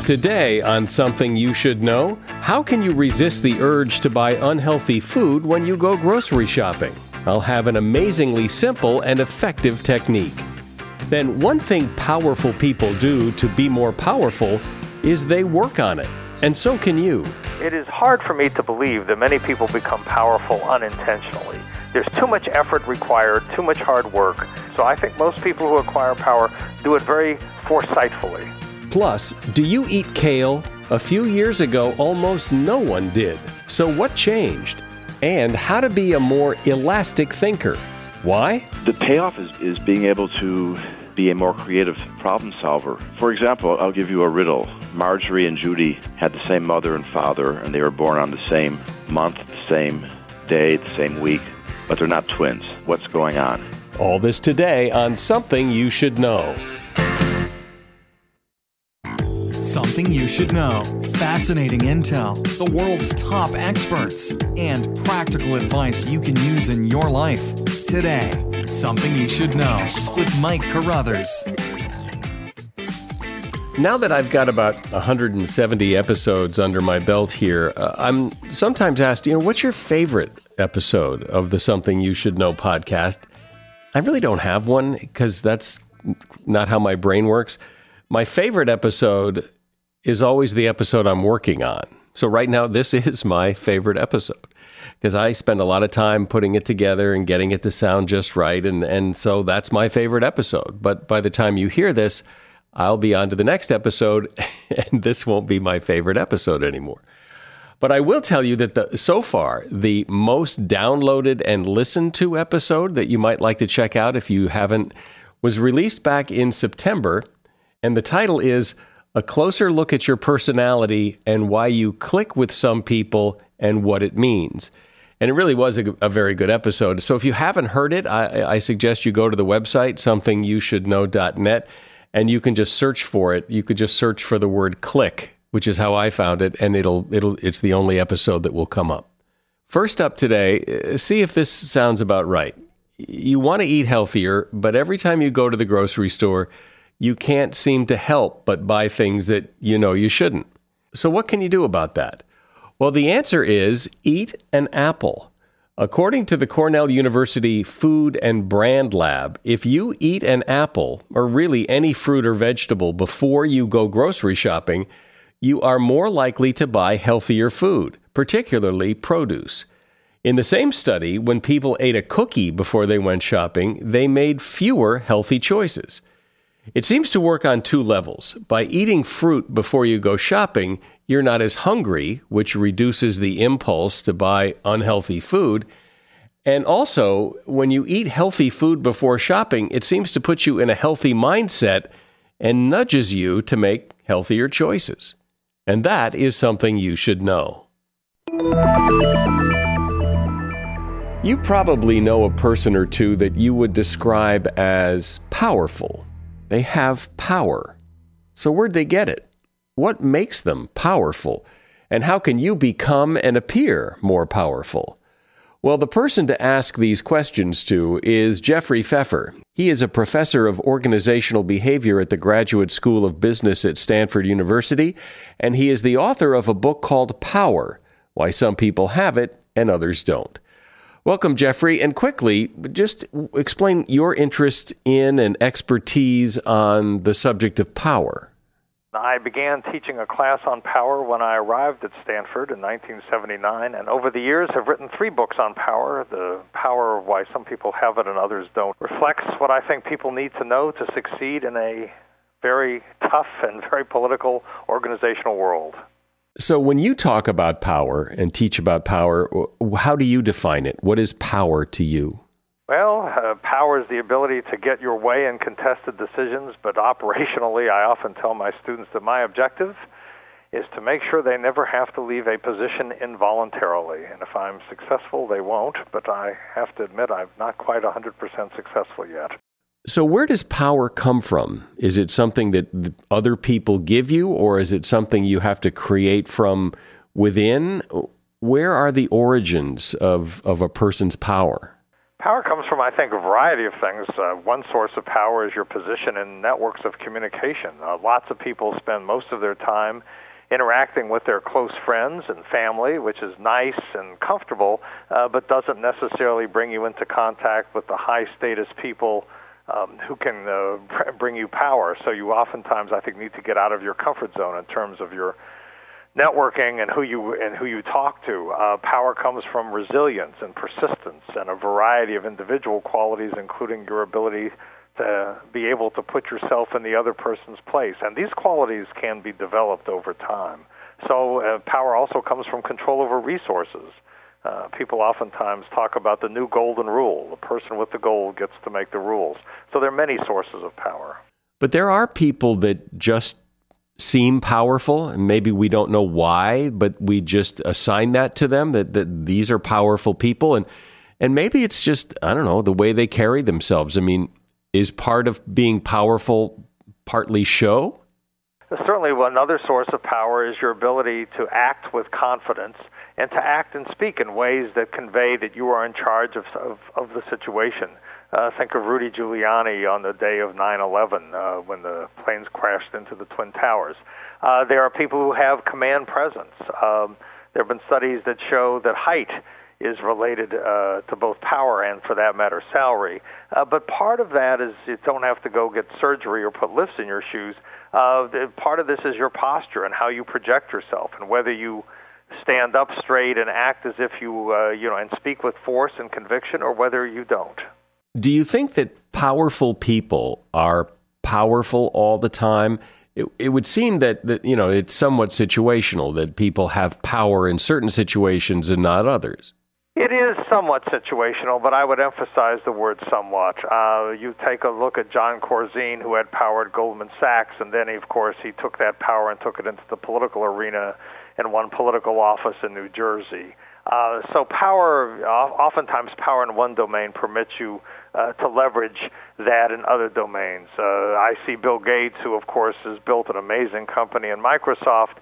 Today on Something You Should Know, how can you resist the urge to buy unhealthy food when you go grocery shopping? I'll have an amazingly simple and effective technique. Then one thing powerful people do to be more powerful is they work on it. And so can you. It is hard for me to believe that many people become powerful unintentionally. There's too much effort required, too much hard work. So I think most people who acquire power do it very foresightfully. Plus, do you eat kale? A few years ago, almost no one did. So what changed? And how to be a more elastic thinker. Why? The payoff is being able to be a more creative problem solver. For example, I'll give you a riddle. Marjorie and Judy had the same mother and father, and they were born on the same month, the same day, the same week, but they're not twins. What's going on? All this today on Something You Should Know. Something you should know. Fascinating intel, the world's top experts, and practical advice you can use in your life. Today, Something You Should Know with Mike Carruthers. Now that I've got about 170 episodes under my belt here, I'm sometimes asked, what's your favorite episode of the Something You Should Know podcast? I really don't have one because that's not how my brain works. My favorite episode is always the episode I'm working on. So right now, this is my favorite episode because I spend a lot of time putting it together and getting it to sound just right. And so that's my favorite episode. But by the time you hear this, I'll be on to the next episode, and this won't be my favorite episode anymore. But I will tell you that so far, the most downloaded and listened to episode that you might like to check out if you haven't was released back in September, and the title is A Closer Look at Your Personality and Why You Click with Some People and What It Means. And it really was a very good episode. So if you haven't heard it, I suggest you go to the website, somethingyoushouldknow.net, and you can just search for it. You could just search for the word click, which is how I found it, and it's the only episode that will come up. First up today, see if this sounds about right. You want to eat healthier, but every time you go to the grocery store, you can't seem to help but buy things that you shouldn't. So what can you do about that? Well, the answer is eat an apple. According to the Cornell University Food and Brand Lab, if you eat an apple, or really any fruit or vegetable, before you go grocery shopping, you are more likely to buy healthier food, particularly produce. In the same study, when people ate a cookie before they went shopping, they made fewer healthy choices. It seems to work on two levels. By eating fruit before you go shopping, you're not as hungry, which reduces the impulse to buy unhealthy food. And also, when you eat healthy food before shopping, it seems to put you in a healthy mindset and nudges you to make healthier choices. And that is something you should know. You probably know a person or two that you would describe as powerful. They have power. So where'd they get it? What makes them powerful? And how can you become and appear more powerful? Well, the person to ask these questions to is Jeffrey Pfeffer. He is a professor of organizational behavior at the Graduate School of Business at Stanford University, and he is the author of a book called Power: Why Some People Have It and Others Don't. Welcome, Jeffrey, and quickly, just explain your interest in and expertise on the subject of power. I began teaching a class on power when I arrived at Stanford in 1979, and over the years have written 3 books on power. The Power of Why Some People Have It and Others Don't reflects what I think people need to know to succeed in a very tough and very political organizational world. So when you talk about power and teach about power, how do you define it? What is power to you? Well, power is the ability to get your way in contested decisions, but operationally, I often tell my students that my objective is to make sure they never have to leave a position involuntarily. And if I'm successful, they won't, but I have to admit I'm not quite 100% successful yet. So where does power come from? Is it something that other people give you, or is it something you have to create from within? Where are the origins of a person's power? Power comes from, I think, a variety of things. One source of power is your position in networks of communication. Lots of people spend most of their time interacting with their close friends and family, which is nice and comfortable, but doesn't necessarily bring you into contact with the high-status people who can bring you power. So you oftentimes, I think, need to get out of your comfort zone in terms of your networking and who you talk to. Power comes from resilience and persistence and a variety of individual qualities, including your ability to be able to put yourself in the other person's place. And these qualities can be developed over time. So power also comes from control over resources. People oftentimes talk about the new golden rule. The person with the gold gets to make the rules. So there are many sources of power. But there are people that just seem powerful, and maybe we don't know why, but we just assign that to them, that these are powerful people. And maybe it's just, I don't know, the way they carry themselves. I mean, is part of being powerful partly show? Certainly, another source of power is your ability to act with confidence and to act and speak in ways that convey that you are in charge of the situation. Think of Rudy Giuliani on the day of 9/11 when the planes crashed into the Twin Towers. There are people who have command presence. There have been studies that show that height is related to both power and, for that matter, salary. But part of that is you don't have to go get surgery or put lifts in your shoes. Part of this is your posture and how you project yourself and whether you stand up straight and act as if you and speak with force and conviction, or whether you don't. Do you think that powerful people are powerful all the time? It would seem that it's somewhat situational, that people have power in certain situations and not others. It is somewhat situational, but I would emphasize the word somewhat. You take a look at John Corzine, who had power at Goldman Sachs, and then, of course, he took that power and took it into the political arena and won political office in New Jersey. So oftentimes power in one domain permits you to leverage that in other domains. I see Bill Gates, who, of course, has built an amazing company in Microsoft,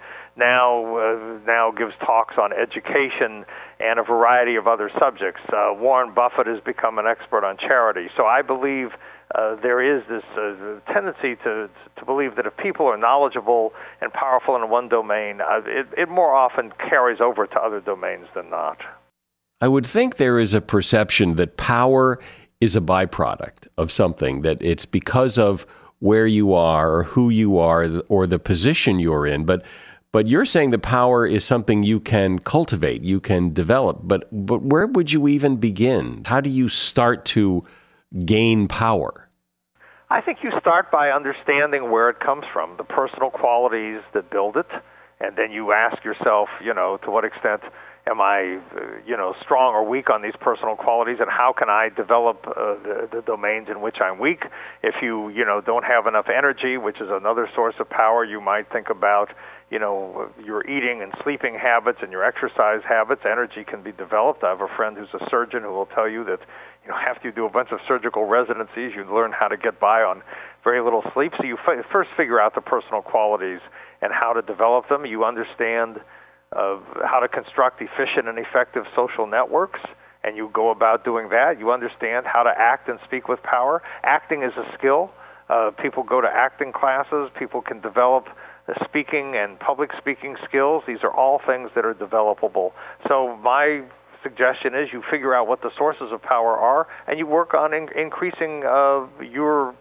now gives talks on education and a variety of other subjects. Warren Buffett has become an expert on charity. So I believe there is this tendency to believe that if people are knowledgeable and powerful in one domain, it more often carries over to other domains than not. I would think there is a perception that power is a byproduct of something, that it's because of where you are or who you are or the position you're in. But you're saying the power is something you can cultivate, you can develop. But where would you even begin? How do you start to gain power? I think you start by understanding where it comes from, the personal qualities that build it, and then you ask yourself, to what extent am I, strong or weak on these personal qualities, and how can I develop the domains in which I'm weak? If you, don't have enough energy, which is another source of power, you might think about, your eating and sleeping habits and your exercise habits. Energy can be developed. I have a friend who's a surgeon who will tell you that, after you do a bunch of surgical residencies, you learn how to get by on very little sleep. So you first figure out the personal qualities and how to develop them. You understand how to construct efficient and effective social networks, and you go about doing that. You understand how to act and speak with power. Acting is a skill. People go to acting classes. People can develop speaking and public speaking skills. These are all things that are developable. So my suggestion is you figure out what the sources of power are, and you work on increasing your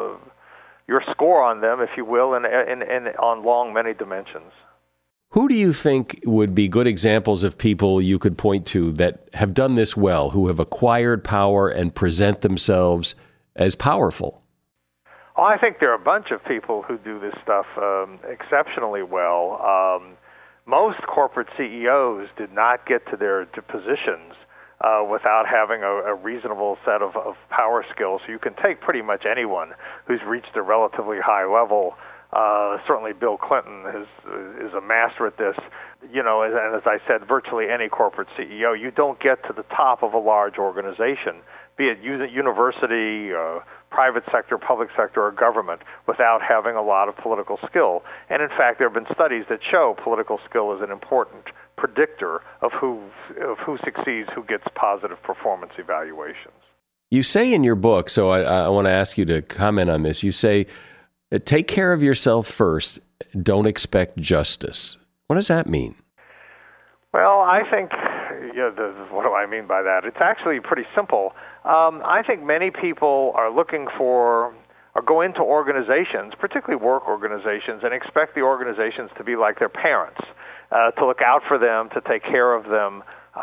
score on them, if you will, and on many dimensions. Who do you think would be good examples of people you could point to that have done this well, who have acquired power and present themselves as powerful? Oh, I think there are a bunch of people who do this stuff exceptionally well. Most corporate CEOs did not get to their positions without having a reasonable set of power skills. So you can take pretty much anyone who's reached a relatively high level. Certainly Bill Clinton is a master at this. And as I said, virtually any corporate CEO, you don't get to the top of a large organization, be it university, private sector, public sector, or government, without having a lot of political skill. And in fact, there have been studies that show political skill is an important predictor of who succeeds, who gets positive performance evaluations. You say in your book, so I want to ask you to comment on this. You say, take care of yourself first. Don't expect justice. What does that mean? Well, I think, what do I mean by that? It's actually pretty simple. I think many people are looking for, or go into organizations, particularly work organizations, and expect the organizations to be like their parents, to look out for them, to take care of them,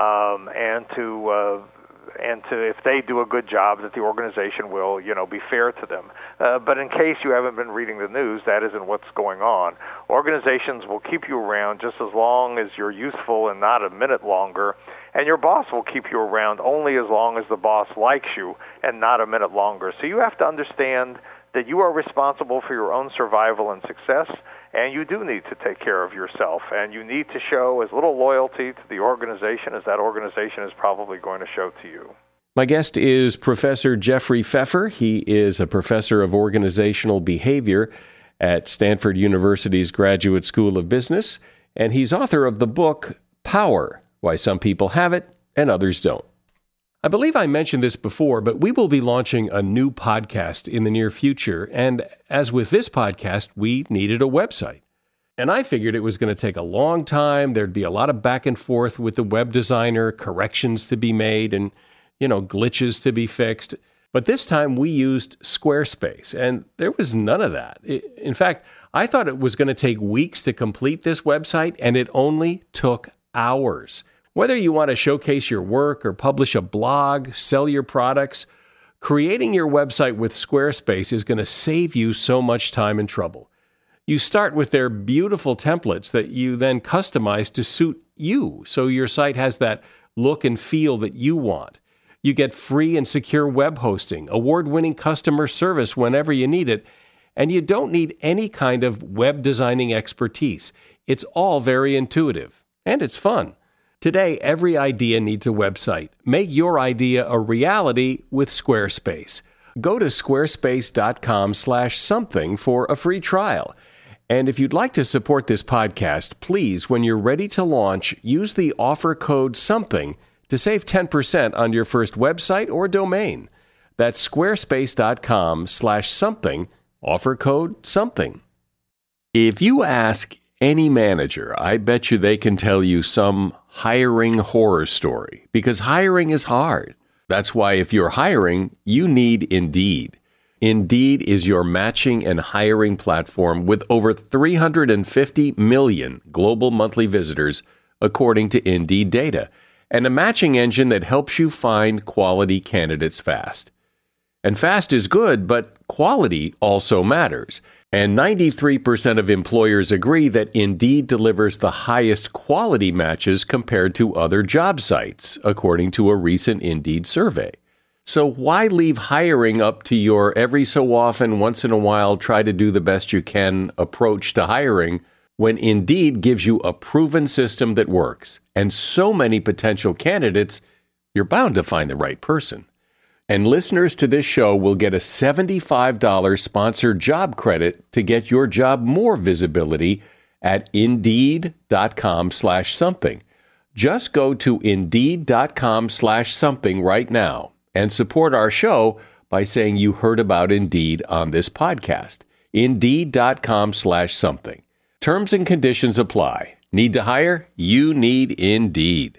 and to if they do a good job, that the organization will, be fair to them. But in case you haven't been reading the news, that isn't what's going on. Organizations will keep you around just as long as you're useful and not a minute longer, and your boss will keep you around only as long as the boss likes you and not a minute longer. So you have to understand that you are responsible for your own survival and success, and you do need to take care of yourself, and you need to show as little loyalty to the organization as that organization is probably going to show to you. My guest is Professor Jeffrey Pfeffer. He is a professor of organizational behavior at Stanford University's Graduate School of Business, and he's author of the book, Power: Why Some People Have It and Others Don't. I believe I mentioned this before, but we will be launching a new podcast in the near future. And as with this podcast, we needed a website. And I figured it was going to take a long time. There'd be a lot of back and forth with the web designer, corrections to be made, and, glitches to be fixed. But this time we used Squarespace, and there was none of that. In fact, I thought it was going to take weeks to complete this website, and it only took hours. Whether you want to showcase your work or publish a blog, sell your products, creating your website with Squarespace is going to save you so much time and trouble. You start with their beautiful templates that you then customize to suit you, so your site has that look and feel that you want. You get free and secure web hosting, award-winning customer service whenever you need it, and you don't need any kind of web designing expertise. It's all very intuitive, and it's fun. Today, every idea needs a website. Make your idea a reality with Squarespace. Go to squarespace.com/something for a free trial. And if you'd like to support this podcast, please, when you're ready to launch, use the offer code SOMETHING to save 10% on your first website or domain. That's squarespace.com/something, offer code SOMETHING. If you ask any manager, I bet you they can tell you some hiring horror story, because hiring is hard. That's why if you're hiring, you need Indeed. Indeed is your matching and hiring platform with over 350 million global monthly visitors, according to Indeed data, and a matching engine that helps you find quality candidates fast. And fast is good, but quality also matters. And 93% of employers agree that Indeed delivers the highest quality matches compared to other job sites, according to a recent Indeed survey. So why leave hiring up to your every so often, once in a while, try to do the best you can approach to hiring when Indeed gives you a proven system that works? And so many potential candidates, you're bound to find the right person. And listeners to this show will get a $75 sponsored job credit to get your job more visibility at Indeed.com/something. Just go to Indeed.com/something right now and support our show by saying you heard about Indeed on this podcast. Indeed.com/something. Terms and conditions apply. Need to hire? You need Indeed.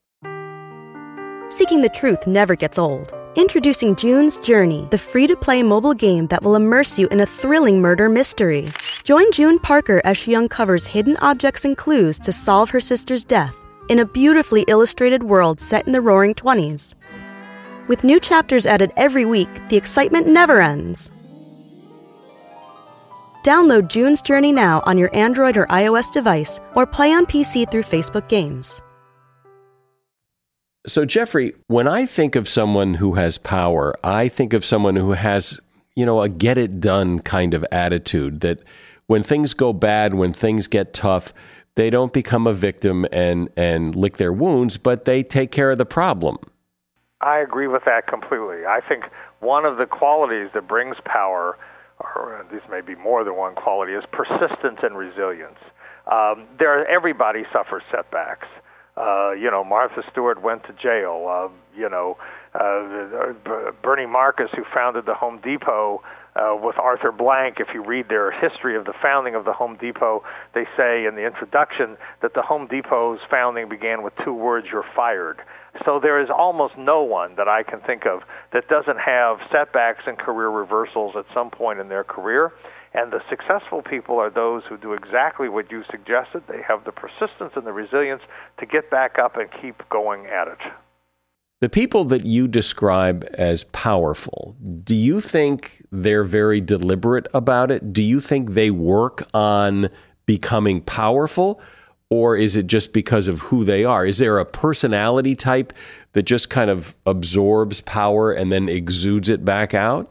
Seeking the truth never gets old. Introducing June's Journey, the free-to-play mobile game that will immerse you in a thrilling murder mystery. Join June Parker as she uncovers hidden objects and clues to solve her sister's death in a beautifully illustrated world set in the Roaring '20s. With new chapters added every week, the excitement never ends. Download June's Journey now on your Android or iOS device, or play on PC through Facebook Games. So, Jeffrey, when I think of someone who has power, I think of someone who has, a get-it-done kind of attitude, that when things go bad, when things get tough, they don't become a victim and lick their wounds, but they take care of the problem. I agree with that completely. I think one of the qualities that brings power, or these may be more than one quality, is persistence and resilience. Everybody suffers setbacks. Martha Stewart went to jail. Bernie Marcus, who founded the Home Depot, with Arthur Blank, if you read their history of the founding of the Home Depot, they say in the introduction that the Home Depot's founding began with 2 words, "You're fired." So there is almost no one that I can think of that doesn't have setbacks and career reversals at some point in their career. And the successful people are those who do exactly what you suggested. They have the persistence and the resilience to get back up and keep going at it. The people that you describe as powerful, do you think they're very deliberate about it? Do you think they work on becoming powerful? Or is it just because of who they are? Is there a personality type that just kind of absorbs power and then exudes it back out?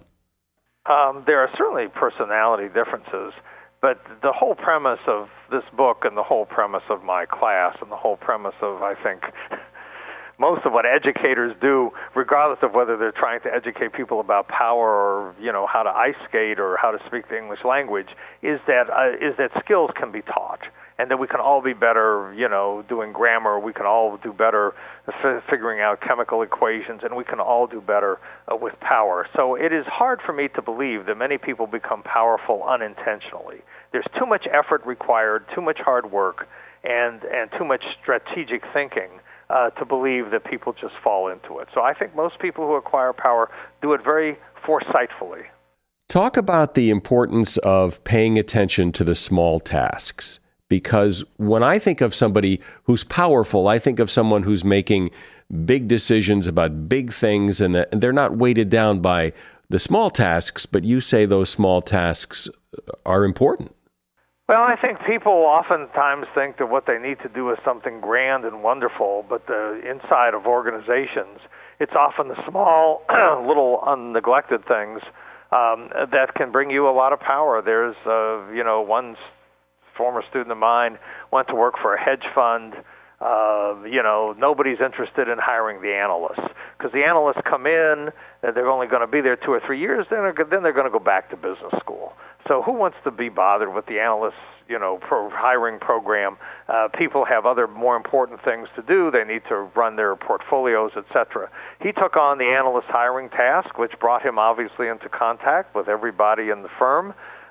There are certainly personality differences, but the whole premise of this book and the whole premise of my class and the whole premise of, I think, most of what educators do, regardless of whether they're trying to educate people about power or, how to ice skate or how to speak the English language, is that skills can be taught. And that we can all be better, doing grammar. We can all do better figuring out chemical equations, and we can all do better with power. So it is hard for me to believe that many people become powerful unintentionally. There's too much effort required, too much hard work, and too much strategic thinking to believe that people just fall into it. So I think most people who acquire power do it very foresightfully. Talk about the importance of paying attention to the small tasks. Because when I think of somebody who's powerful, I think of someone who's making big decisions about big things, and they're not weighted down by the small tasks, but you say those small tasks are important. Well, I think people oftentimes think that what they need to do is something grand and wonderful, but the inside of organizations, it's often the small, little unneglected things that can bring you a lot of power. There's, one former student of mine went to work for a hedge fund. Nobody's interested in hiring the analysts because the analysts come in, they're only going to be there 2 or 3 years, then they're going to go back to business school. So who wants to be bothered with the analysts, hiring program? People have other more important things to do. They need to run their portfolios, etc. He took on the analyst hiring task, which brought him obviously into contact with everybody in the firm.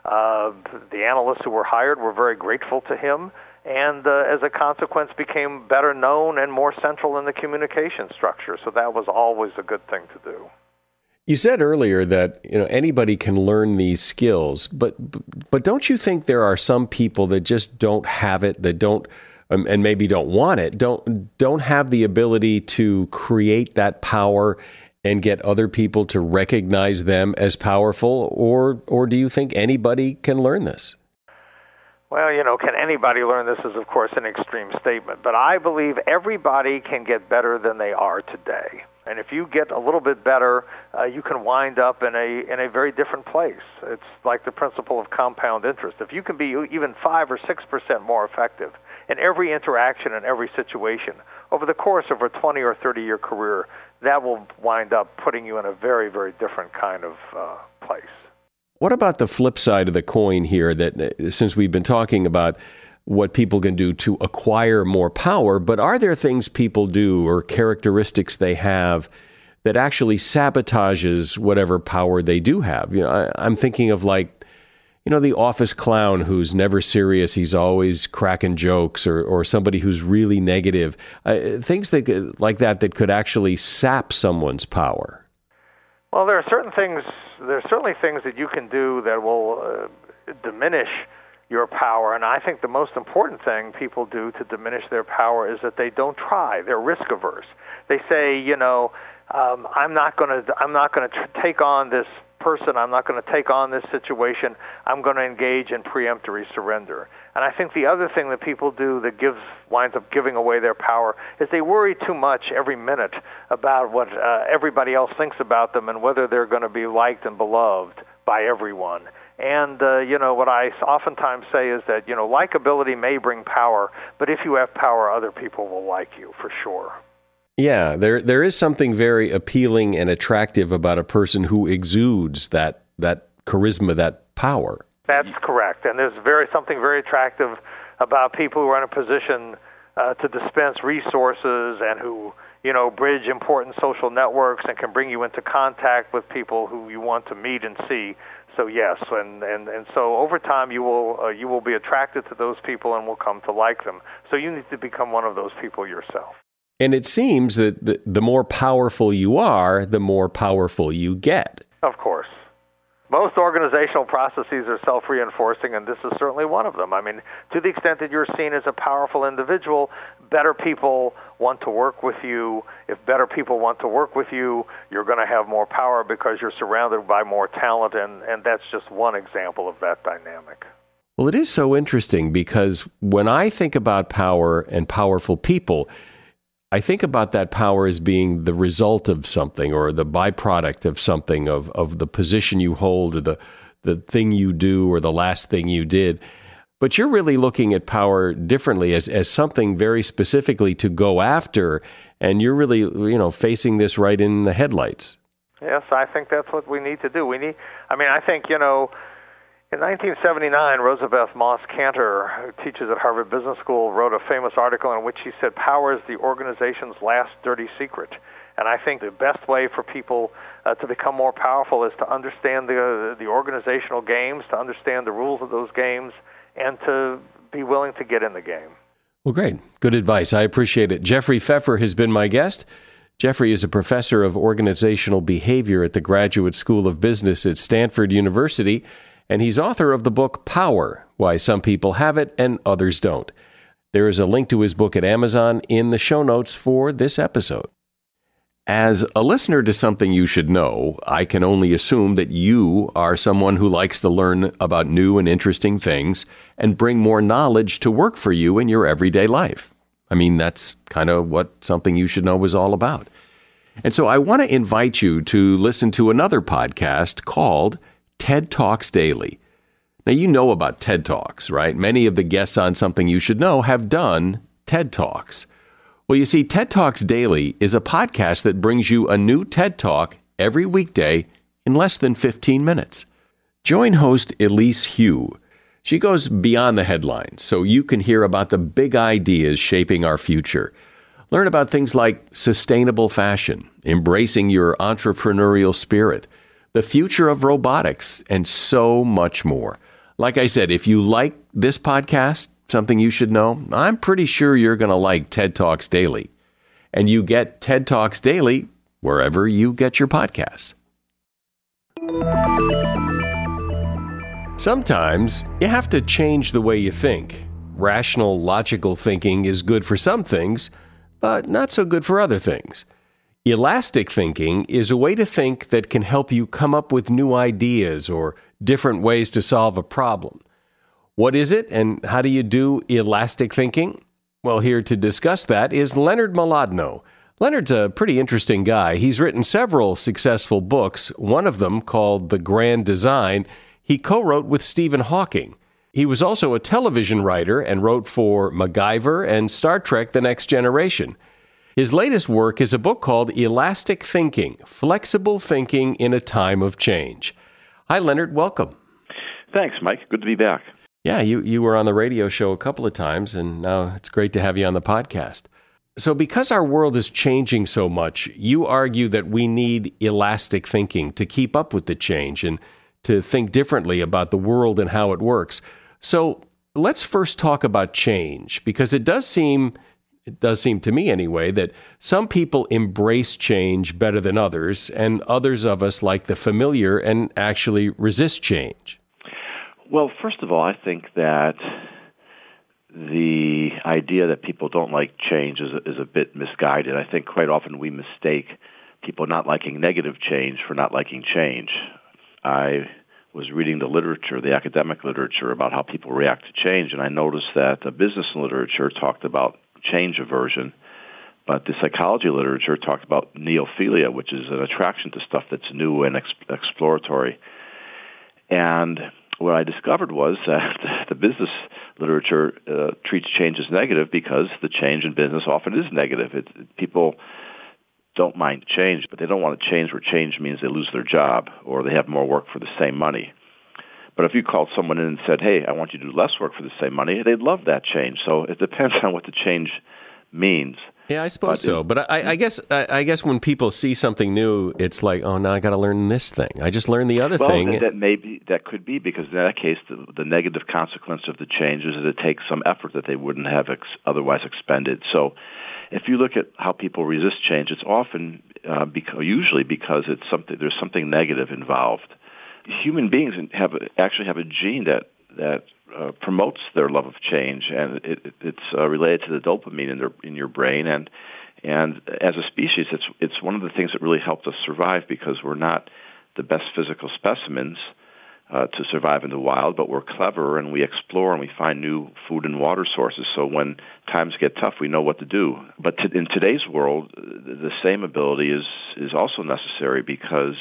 The analysts who were hired were very grateful to him, and as a consequence became better known and more central in the communication structure. So that was always a good thing to do. You said earlier that anybody can learn these skills, but don't you think there are some people that just don't have it, that don't and maybe don't want it, don't have the ability to create that power and get other people to recognize them as powerful, or do you think anybody can learn this? Well, can anybody learn this is, of course, an extreme statement, but I believe everybody can get better than they are today. And if you get a little bit better, you can wind up in a very different place. It's like the principle of compound interest. If you can be even 5 or 6% more effective in every interaction and every situation over the course of a 20 or 30-year career, that will wind up putting you in a very, very different kind of place. What about the flip side of the coin here, that since we've been talking about what people can do to acquire more power, but are there things people do or characteristics they have that actually sabotages whatever power they do have? I'm thinking of the office clown who's never serious, he's always cracking jokes, or somebody who's really negative. Things like that could actually sap someone's power. Well, there are certainly things that you can do that will diminish your power, and I think the most important thing people do to diminish their power is that they don't try. They're risk averse. They say, I'm not going to take on this person. I'm not going to take on this situation. I'm going to engage in preemptory surrender. And I think the other thing that people do that winds up giving away their power is they worry too much every minute about what everybody else thinks about them and whether they're going to be liked and beloved by everyone. And, what I oftentimes say is that, likability may bring power, but if you have power, other people will like you for sure. Yeah, there is something very appealing and attractive about a person who exudes that charisma, that power. That's correct. And there's something very attractive about people who are in a position to dispense resources and who, bridge important social networks and can bring you into contact with people who you want to meet and see. So yes, and so over time you will be attracted to those people and will come to like them. So you need to become one of those people yourself. And it seems that the more powerful you are, the more powerful you get. Of course. Most organizational processes are self-reinforcing, and this is certainly one of them. I mean, to the extent that you're seen as a powerful individual, better people want to work with you. If better people want to work with you, you're going to have more power because you're surrounded by more talent, and that's just one example of that dynamic. Well, it is so interesting because when I think about power and powerful people, I think about that power as being the result of something or the byproduct of something, of the position you hold or the thing you do or the last thing you did. But you're really looking at power differently as something very specifically to go after, and you're really, facing this right in the headlights. Yes, I think that's what we need to do. I think, in 1979, Rosabeth Moss Kanter, who teaches at Harvard Business School, wrote a famous article in which she said, power is the organization's last dirty secret. And I think the best way for people to become more powerful is to understand the organizational games, to understand the rules of those games, and to be willing to get in the game. Well, great. Good advice. I appreciate it. Jeffrey Pfeffer has been my guest. Jeffrey is a professor of organizational behavior at the Graduate School of Business at Stanford University, and he's author of the book Power, Why Some People Have It and Others Don't. There is a link to his book at Amazon in the show notes for this episode. As a listener to Something You Should Know, I can only assume that you are someone who likes to learn about new and interesting things and bring more knowledge to work for you in your everyday life. I mean, that's kind of what Something You Should Know is all about. And so I want to invite you to listen to another podcast called TED Talks Daily. Now, you know about TED Talks, right? Many of the guests on Something You Should Know have done TED Talks. Well, you see, TED Talks Daily is a podcast that brings you a new TED Talk every weekday in less than 15 minutes. Join host Elise Hu. She goes beyond the headlines, so you can hear about the big ideas shaping our future. Learn about things like sustainable fashion, embracing your entrepreneurial spirit, the future of robotics, and so much more. Like I said, if you like this podcast, Something You Should Know, I'm pretty sure you're going to like TED Talks Daily. And you get TED Talks Daily wherever you get your podcasts. Sometimes you have to change the way you think. Rational, logical thinking is good for some things, but not so good for other things. Elastic thinking is a way to think that can help you come up with new ideas or different ways to solve a problem. What is it, and how do you do elastic thinking? Well, here to discuss that is Leonard Mlodinow. Leonard's a pretty interesting guy. He's written several successful books, one of them called The Grand Design. He co-wrote with Stephen Hawking. He was also a television writer and wrote for MacGyver and Star Trek: The Next Generation. His latest work is a book called Elastic Thinking, Flexible Thinking in a Time of Change. Hi, Leonard. Welcome. Thanks, Mike. Good to be back. Yeah, you were on the radio show a couple of times, and now it's great to have you on the podcast. So because our world is changing so much, you argue that we need elastic thinking to keep up with the change and to think differently about the world and how it works. So let's first talk about change, because it does seem to me anyway, that some people embrace change better than others, and others of us like the familiar and actually resist change. Well, first of all, I think that the idea that people don't like change is a bit misguided. I think quite often we mistake people not liking negative change for not liking change. I was reading the literature, the academic literature, about how people react to change, and I noticed that the business literature talked about change aversion, but the psychology literature talked about neophilia, which is an attraction to stuff that's new and exploratory. And what I discovered was that the business literature treats change as negative because the change in business often is negative. People don't mind change, but they don't want to change where change means they lose their job or they have more work for the same money. But if you called someone in and said, hey, I want you to do less work for the same money, they'd love that change. So it depends on what the change means. Yeah, I suppose so. But I guess when people see something new, it's like, oh, now I got to learn this thing. I just learned the other thing. That could be, because in that case, the negative consequence of the change is that it takes some effort that they wouldn't have otherwise expended. So if you look at how people resist change, it's often usually because there's something negative involved. Human beings actually have a gene that promotes their love of change, and it's related to the dopamine in your brain. And as a species, it's one of the things that really helped us survive, because we're not the best physical specimens to survive in the wild, but we're clever and we explore and we find new food and water sources. So when times get tough, we know what to do. But in today's world, the same ability is also necessary, because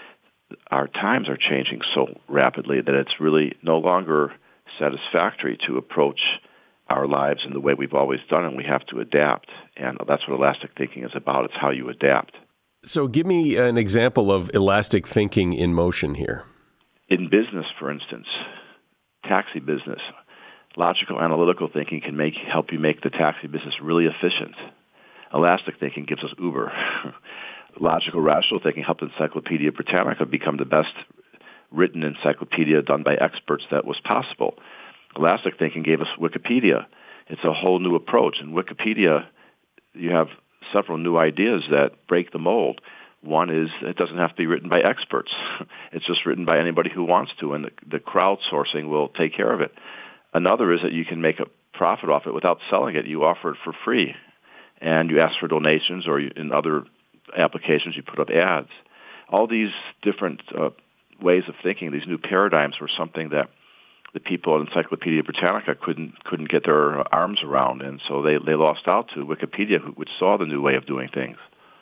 our times are changing so rapidly that it's really no longer satisfactory to approach our lives in the way we've always done, and we have to adapt. And that's what elastic thinking is about. It's how you adapt. So give me an example of elastic thinking in motion here. In business, for instance, taxi business, logical analytical thinking can help you make the taxi business really efficient. Elastic thinking gives us Uber. Logical rational thinking helped Encyclopedia Britannica become the best written encyclopedia done by experts that was possible. Elastic thinking gave us Wikipedia. It's a whole new approach. In Wikipedia, you have several new ideas that break the mold. One is it doesn't have to be written by experts. It's just written by anybody who wants to, and the crowdsourcing will take care of it. Another is that you can make a profit off it without selling it. You offer it for free, and you ask for donations, or in other applications you put up ads. All these different ways of thinking, these new paradigms, were something that the people at Encyclopedia Britannica couldn't get their arms around, and so they lost out to Wikipedia, which saw the new way of doing things.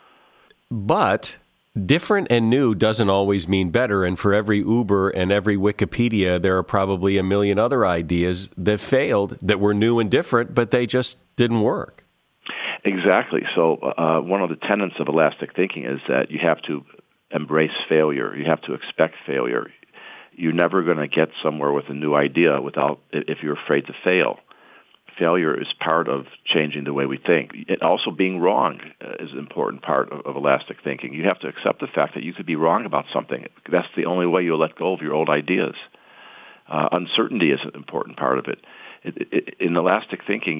But different and new doesn't always mean better, and for every Uber and every Wikipedia, there are probably a million other ideas that failed that were new and different, but they just didn't work. Exactly. So one of the tenets of elastic thinking is that you have to embrace failure. You have to expect failure. You're never going to get somewhere with a new idea if you're afraid to fail. Failure is part of changing the way we think. Also, being wrong is an important part of elastic thinking. You have to accept the fact that you could be wrong about something. That's the only way you'll let go of your old ideas. Uncertainty is an important part of it. In elastic thinking,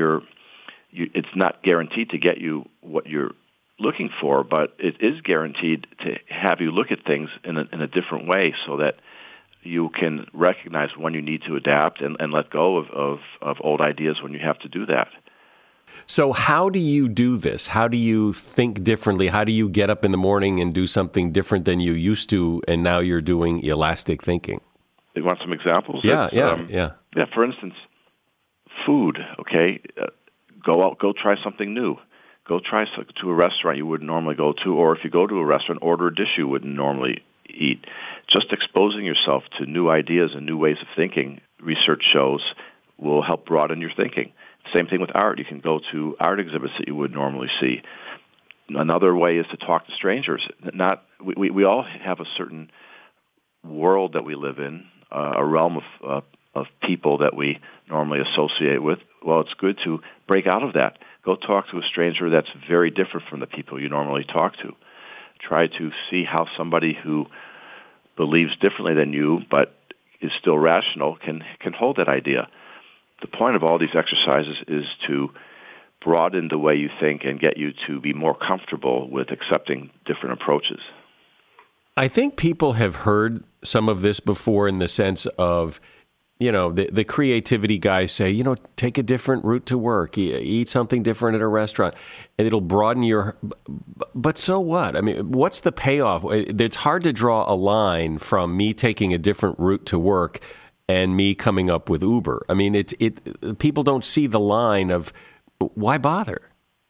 it's not guaranteed to get you what you're looking for, but it is guaranteed to have you look at things in a different way, so that you can recognize when you need to adapt and let go of old ideas when you have to do that. So how do you do this? How do you think differently? How do you get up in the morning and do something different than you used to, and now you're doing elastic thinking? You want some examples? Yeah. Yeah, for instance, food, okay? Go out, go try something new. Go try to a restaurant you wouldn't normally go to, or if you go to a restaurant, order a dish you wouldn't normally eat. Just exposing yourself to new ideas and new ways of thinking, research shows, will help broaden your thinking. Same thing with art. You can go to art exhibits that you would normally see. Another way is to talk to strangers. We all have a certain world that we live in, a realm of people that we normally associate with. Well, it's good to break out of that. Go talk to a stranger that's very different from the people you normally talk to. Try to see how somebody who believes differently than you but is still rational can hold that idea. The point of all these exercises is to broaden the way you think and get you to be more comfortable with accepting different approaches. I think people have heard some of this before, in the sense of, the creativity guys say, take a different route to work, eat something different at a restaurant, and it'll broaden your... But so what? I mean, what's the payoff? It's hard to draw a line from me taking a different route to work and me coming up with Uber. I mean, people don't see the line of why bother?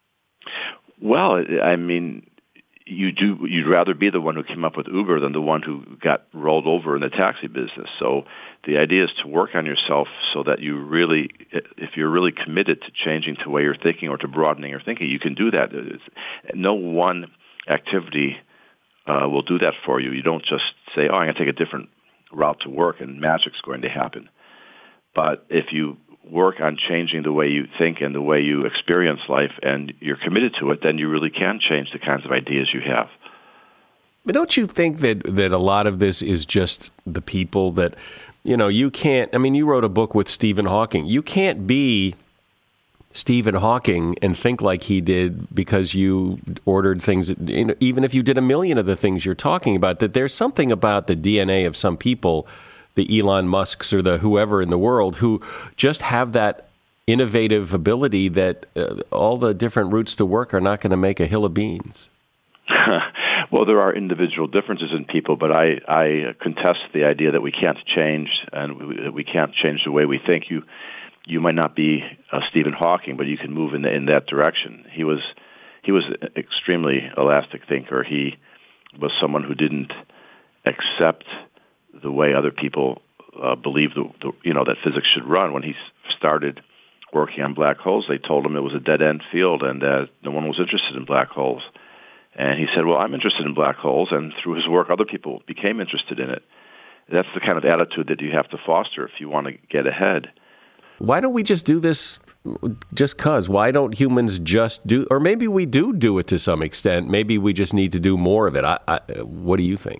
Well, I mean, you'd rather be the one who came up with Uber than the one who got rolled over in the taxi business. So the idea is to work on yourself so that if you're really committed to changing the way you're thinking or to broadening your thinking, you can do that. No one activity will do that for you. You don't just say, I'm going to take a different route to work and magic's going to happen. But if you work on changing the way you think and the way you experience life and you're committed to it, then you really can change the kinds of ideas you have. But don't you think that a lot of this is just the people that, you can't, you wrote a book with Stephen Hawking. You can't be Stephen Hawking and think like he did because you ordered things, even if you did a million of the things you're talking about, that there's something about the DNA of some people, the Elon Musks or the whoever in the world, who just have that innovative ability that all the different routes to work are not going to make a hill of beans. Well, there are individual differences in people, but I contest the idea that we can't change and we can't change the way we think. You might not be Stephen Hawking, but you can move in that direction. He was an extremely elastic thinker. He was someone who didn't accept the way other people believed that physics should run. When he started working on black holes, they told him it was a dead-end field and that no one was interested in black holes. And he said, well, I'm interested in black holes, and through his work, other people became interested in it. That's the kind of attitude that you have to foster if you want to get ahead. Why don't we just do this just because? Why don't humans just do, or maybe we do it to some extent. Maybe we just need to do more of it. What do you think?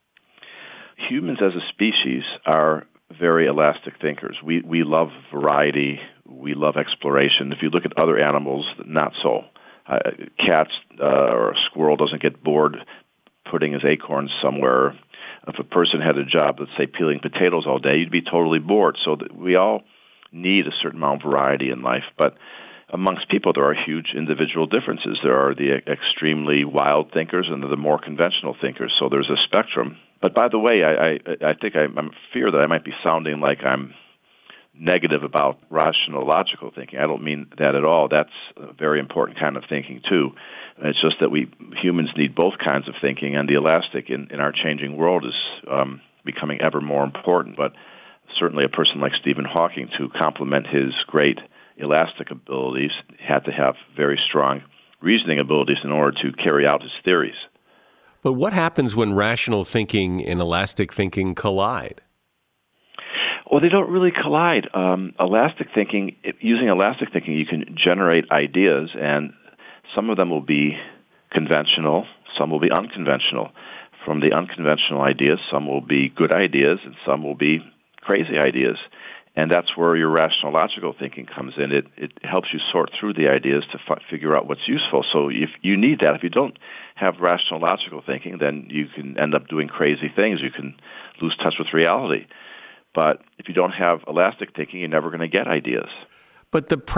Humans as a species are very elastic thinkers. We love variety. We love exploration. If you look at other animals, not so. Cats or a squirrel doesn't get bored putting his acorns somewhere. If a person had a job, let's say peeling potatoes all day, you'd be totally bored. So we all need a certain amount of variety in life. But amongst people, there are huge individual differences. There are the extremely wild thinkers and the more conventional thinkers. So there's a spectrum. But by the way, I think I'm fear that I might be sounding like I'm negative about rational, logical thinking. I don't mean that at all. That's a very important kind of thinking, too. It's just that we humans need both kinds of thinking, and the elastic in our changing world is becoming ever more important. But certainly a person like Stephen Hawking, to complement his great elastic abilities, had to have very strong reasoning abilities in order to carry out his theories. But what happens when rational thinking and elastic thinking collide? Well, they don't really collide. Elastic thinking, using elastic thinking, you can generate ideas, and some of them will be conventional, some will be unconventional. From the unconventional ideas, some will be good ideas, and some will be crazy ideas. And that's where your rational, logical thinking comes in. It helps you sort through the ideas to figure out what's useful. So if you need that, if you don't have rational, logical thinking, then you can end up doing crazy things. You can lose touch with reality. But if you don't have elastic thinking, you're never going to get ideas. But the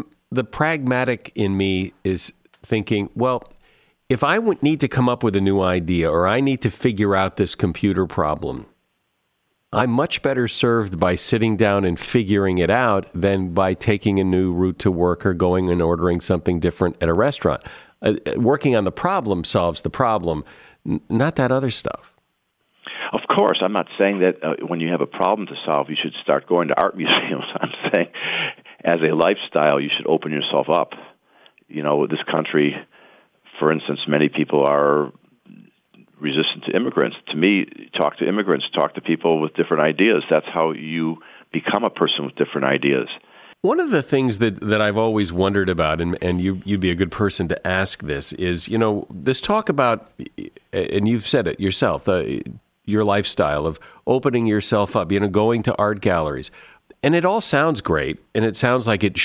pragmatic in me is thinking, well, if I need to come up with a new idea or I need to figure out this computer problem, I'm much better served by sitting down and figuring it out than by taking a new route to work or going and ordering something different at a restaurant. Working on the problem solves the problem, not that other stuff. Of course, I'm not saying that when you have a problem to solve, you should start going to art museums. I'm saying as a lifestyle, you should open yourself up. This country, for instance, many people are resistant to immigrants. To me, talk to immigrants, talk to people with different ideas. That's how you become a person with different ideas. One of the things that I've always wondered about, and you'd be a good person to ask this, is, this talk about, and you've said it yourself, your lifestyle of opening yourself up, going to art galleries. And it all sounds great, and it sounds like it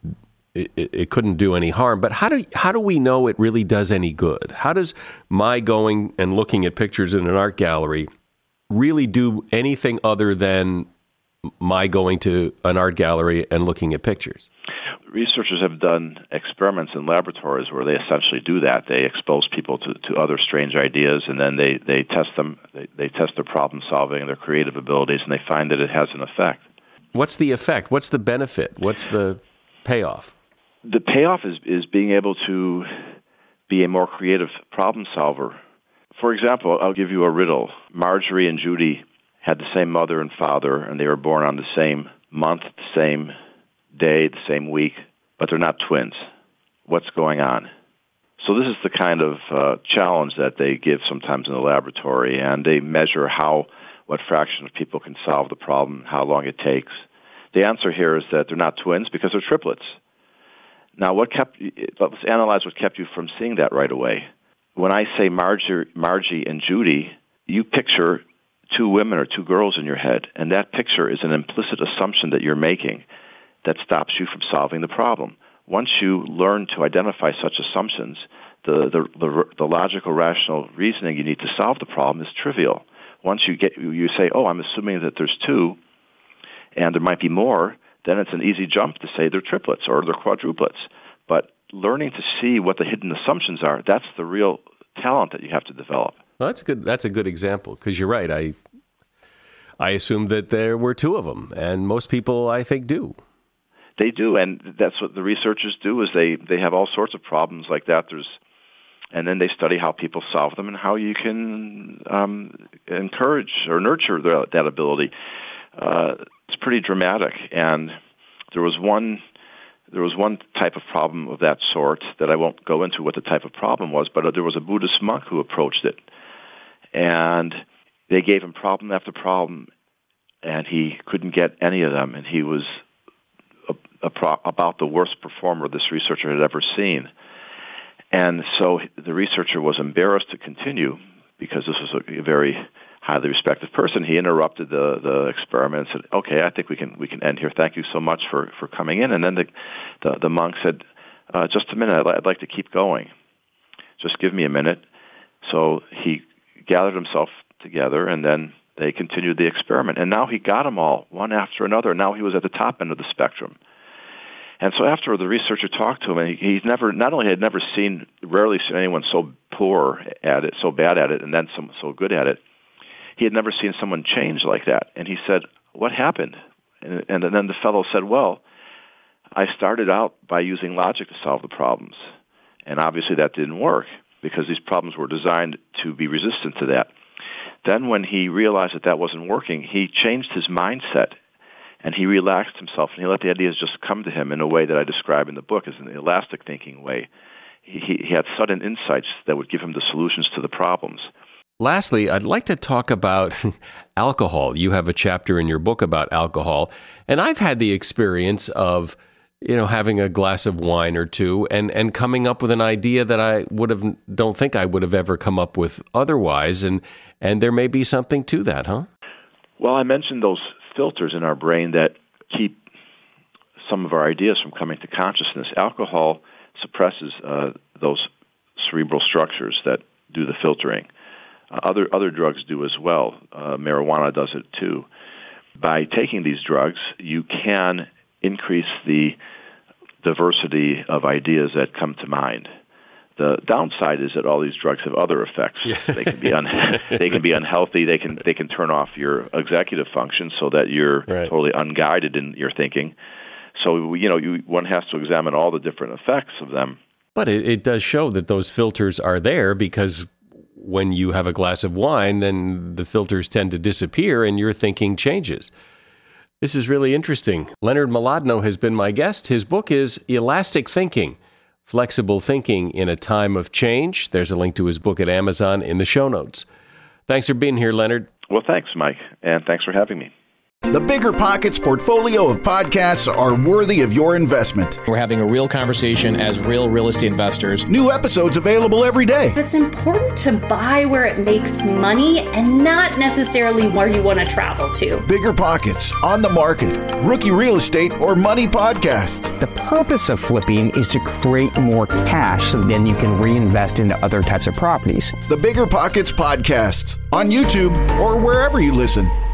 couldn't do any harm. But how do we know it really does any good? How does my going and looking at pictures in an art gallery really do anything other than my going to an art gallery and looking at pictures? Researchers have done experiments in laboratories where they essentially do that. They expose people to other strange ideas, and then they test them. They test their problem solving and their creative abilities, and they find that it has an effect. What's the effect? What's the benefit? What's the payoff? The payoff is being able to be a more creative problem solver. For example, I'll give you a riddle. Marjorie and Judy had the same mother and father, and they were born on the same month, the same day, the same week, but they're not twins. What's going on? So this is the kind of challenge that they give sometimes in the laboratory, and they measure how what fraction of people can solve the problem, how long it takes. The answer here is that they're not twins because they're triplets. Now, let's analyze what kept you from seeing that right away. When I say Margie and Judy, you picture two women or two girls in your head, and that picture is an implicit assumption that you're making that stops you from solving the problem. Once you learn to identify such assumptions, the logical, rational reasoning you need to solve the problem is trivial. Once you say, oh, I'm assuming that there's two, and there might be more, then it's an easy jump to say they're triplets or they're quadruplets. But learning to see what the hidden assumptions are, that's the real talent that you have to develop. Well, that's a good example, because you're right. I assumed that there were two of them, and most people, I think, do. They do, and that's what the researchers do, is they have all sorts of problems like that. And then they study how people solve them and how you can encourage or nurture that ability. It's pretty dramatic, and there was one type of problem of that sort that I won't go into what the type of problem was, but there was a Buddhist monk who approached it, and they gave him problem after problem, and he couldn't get any of them, and he was about the worst performer this researcher had ever seen. And so the researcher was embarrassed to continue because this was a very highly respected person. He interrupted the experiment and said, "Okay, I think we can end here. Thank you so much for coming in." And then the monk said, "Just a minute. I'd like to keep going. Just give me a minute." So he gathered himself together, and then they continued the experiment. And now he got them all, one after another. Now he was at the top end of the spectrum. And so after the researcher talked to him, and he's rarely seen anyone so poor at it, so bad at it, and then so good at it. He had never seen someone change like that. And he said, "What happened?" And then the fellow said, "Well, I started out by using logic to solve the problems. And obviously that didn't work because these problems were designed to be resistant to that. Then when he realized that wasn't working, he changed his mindset. And he relaxed himself, and he let the ideas just come to him in a way that I describe in the book as an elastic thinking way. He had sudden insights that would give him the solutions to the problems. Lastly, I'd like to talk about alcohol. You have a chapter in your book about alcohol, and I've had the experience of, having a glass of wine or two and coming up with an idea that I don't think I would have ever come up with otherwise, and there may be something to that, huh? Well, I mentioned those filters in our brain that keep some of our ideas from coming to consciousness. Alcohol suppresses those cerebral structures that do the filtering. Other drugs do as well. Marijuana does it too. By taking these drugs, you can increase the diversity of ideas that come to mind. The downside is that all these drugs have other effects. Yeah. They can be unhealthy. They can turn off your executive function so that you're totally unguided in your thinking. So one has to examine all the different effects of them. But it does show that those filters are there, because when you have a glass of wine, then the filters tend to disappear and your thinking changes. This is really interesting. Leonard Mlodinow has been my guest. His book is Elastic Thinking: Flexible Thinking in a Time of Change. There's a link to his book at Amazon in the show notes. Thanks for being here, Leonard. Well, thanks, Mike, and thanks for having me. The Bigger Pockets portfolio of podcasts are worthy of your investment. We're having a real conversation as real estate investors. New episodes available every day. It's important to buy where it makes money and not necessarily where you want to travel to. Bigger Pockets, On the Market, Rookie Real Estate, or Money Podcast. The purpose of flipping is to create more cash so then you can reinvest into other types of properties. The Bigger Pockets Podcast, on YouTube or wherever you listen.